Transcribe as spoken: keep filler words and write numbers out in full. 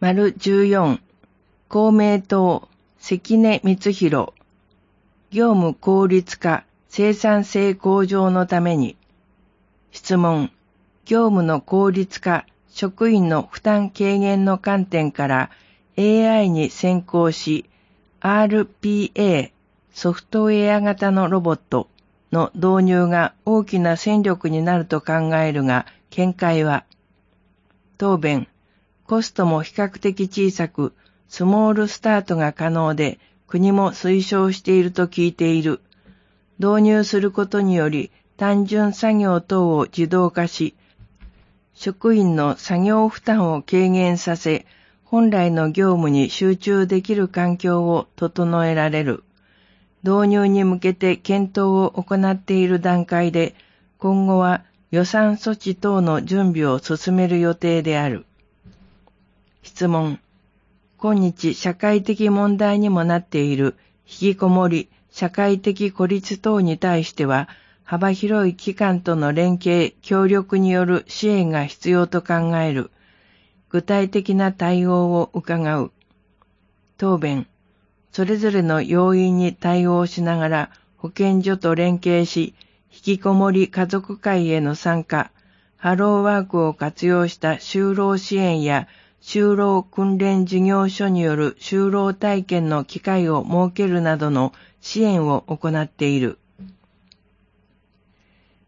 丸じゅうよん、公明党、関根光弘、業務効率化、生産性向上のために。質問、業務の効率化、職員の負担軽減の観点から エーアイ に先行し、アールピーエー、ソフトウェア型のロボットの導入が大きな戦力になると考えるが、見解は。答弁、コストも比較的小さく、スモールスタートが可能で、国も推奨していると聞いている。導入することにより、単純作業等を自動化し、職員の作業負担を軽減させ、本来の業務に集中できる環境を整えられる。導入に向けて検討を行っている段階で、今後は予算措置等の準備を進める予定である。質問。今日社会的問題にもなっている引きこもり、社会的孤立等に対しては、幅広い機関との連携、協力による支援が必要と考える。具体的な対応を伺う。答弁。それぞれの要因に対応しながら保健所と連携し、引きこもり家族会への参加、ハローワークを活用した就労支援や就労訓練事業所による就労体験の機会を設けるなどの支援を行っている。